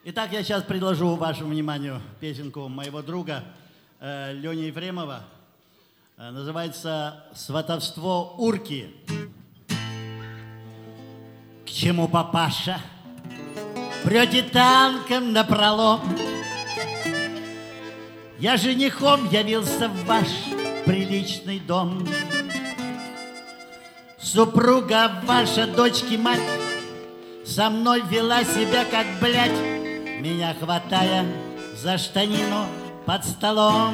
Итак, я сейчас предложу вашему вниманию песенку моего друга Лени Ефремова. Называется «Сватовство урки». К чему, папаша, прете танком напролом? Я женихом явился в ваш приличный дом. Супруга ваша, дочки мать, со мной вела себя как блядь, меня хватая за штанину под столом.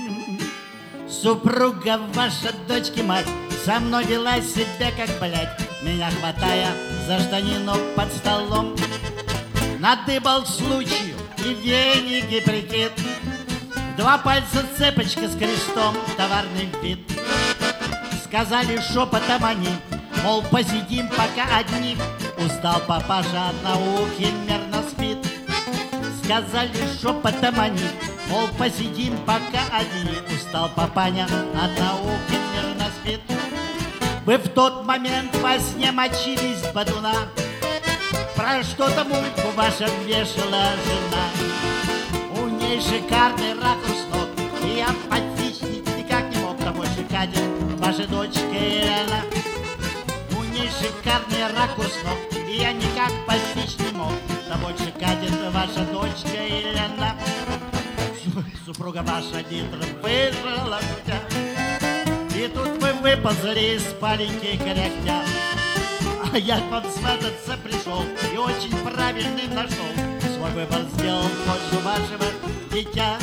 Супруга ваша, дочки мать, со мной вела себя как блядь, меня хватая за штанину под столом. Надыбал случаю и веник и прикид, два пальца цепочка с крестом, товарный вид. Сказали шепотом они, мол, посидим пока одни. Устал папаша от науки, мерно спит. Сказали шепотом они, мол, посидим пока одни. Устал папаня от науки, мерно спит. Вы в тот момент во сне мочились бодуна, про что-то мульку ваша вешала жена. У ней шикарный ракурс ног, и я подфичнить никак не мог, того шикадит ваша дочка Елена. У ней шикарный ракурс ног, и я никак постичь не мог, того шикадит ваша дочка Елена. Супруга ваша Дитра выжила тебя, и тут вы выползли из спаленьки кряхтя. А я к вам свататься пришел и очень правильный нашел. Свой выбор сделал в пользу вашего дитя.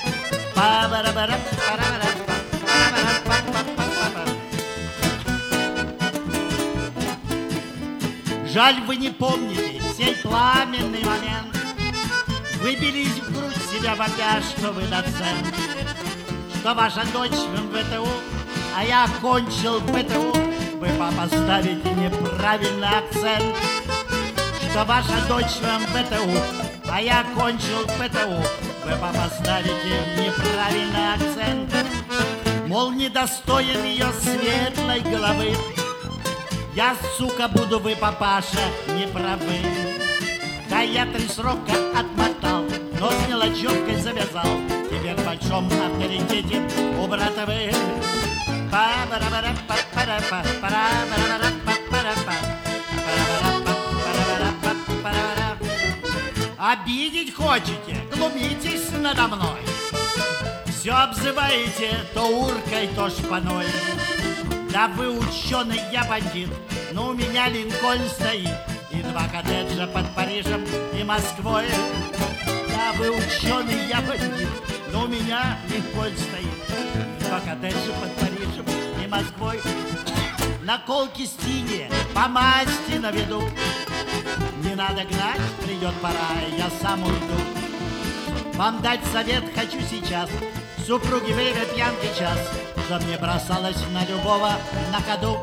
Жаль, вы не помните сей пламенный момент. Вы бились в грудь себя вопя, что вы доцент, что ваша дочь в МВТУ, а я окончил ПТУ. Вы, папа, ставите неправильный акцент, что ваша дочь в МВТУ, а я окончил ПТУ. Вы, папа, ставите неправильный акцент, мол, недостоин ее светлой головы. Я, сука, буду, вы, папаша, не правы. Да я 3 срока отмотал, но с мелочевкой завязал. Теперь в большом авторитете у брата вы. Обидеть хотите, глумитесь надо мной. Все обзываете то уркой, то шпаной. Да вы ученый, я бандит, но у меня Линкольн стоит, и 2 коттеджа под Парижем и Москвой. Да вы ученый, я бандит, но у меня Линкольн стоит, и 2 коттеджа под Парижем и Москвой. Наколки стине по масти наведу. Не надо гнать, придет пора, я сам уйду. Вам дать совет хочу сейчас, супруги, время пьянки час, чтоб не бросалась на любого на ходу.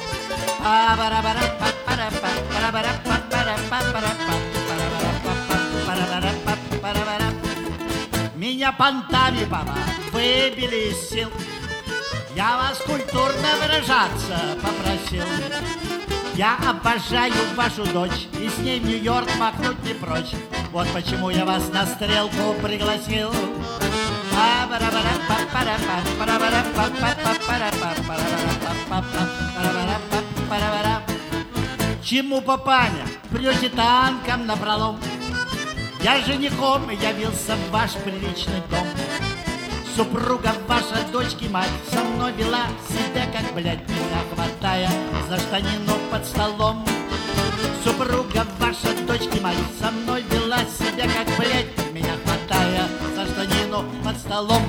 Меня понтами, папа, выбили из сил. Я вас культурно выражаться попросил. Я обожаю вашу дочь, и с ней в Нью-Йорк махнуть не прочь. Вот почему я вас на стрелку пригласил. Чему, папаня, прете танком напролом? Я женихом явился в ваш приличный дом. Супруга ваша, дочки мать, со мной вела себя как блядь, меня хватая за штанину под столом. Супруга ваша, дочки мать, со мной вела себя как блядь, меня хватая за штанину под столом.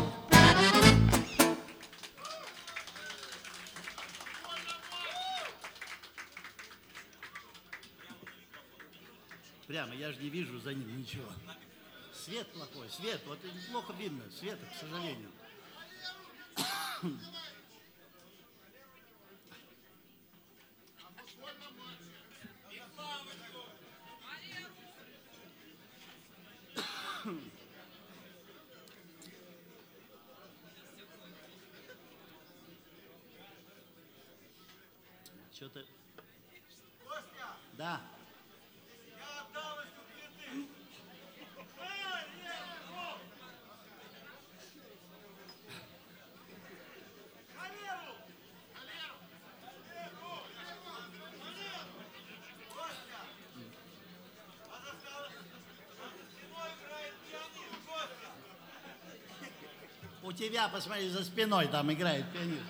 Прямо, я же не вижу за ним ничего. Свет плохой, свет, вот плохо видно, света, к сожалению. Что-то... Да. У тебя, посмотри, за спиной там играет пианист.